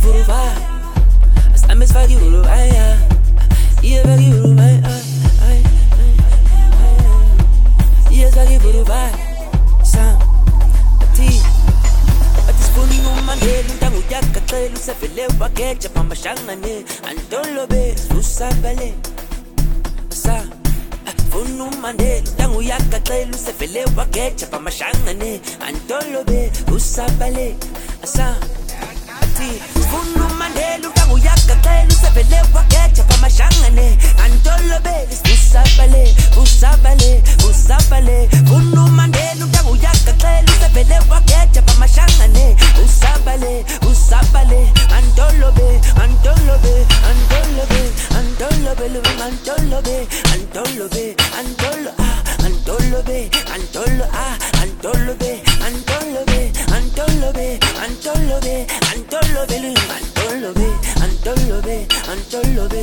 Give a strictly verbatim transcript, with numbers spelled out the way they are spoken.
Uruguay. Slam is fucking Uruguay, yeah. Yeah, fucking Uruguay, ay, ay, ay, ay. Yeah, fucking Uruguay. Sam, Ati. Atispuni umandela untangu yakacela usefele wakeja pamashangane antolobe usabale. Sa Funu mandela untangu yakacela usefele wakeja pamashangane antolobe usabale. Sa Funu mandela untangu yakacela usefele wakeja pamashangane antolobe usabale usabale usabale. Funu mandela untangu yakacela usefele wakeja pamashangane usabale usabale antolobe antolobe antolobe antolobe antolobe antolobe antolo ah antolobe antolo ah antolobe antolobe antolobe antolobe antolobe antolobe antolobe antolobe